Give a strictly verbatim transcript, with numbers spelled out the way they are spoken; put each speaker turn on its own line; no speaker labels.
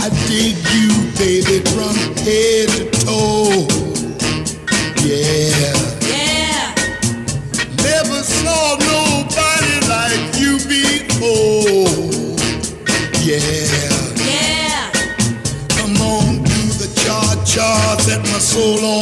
I dig you, baby, from head to toe. Yeah.
Yeah.
Never saw nobody like you before. Yeah.
Yeah.
Come on, do the cha-cha, set my soul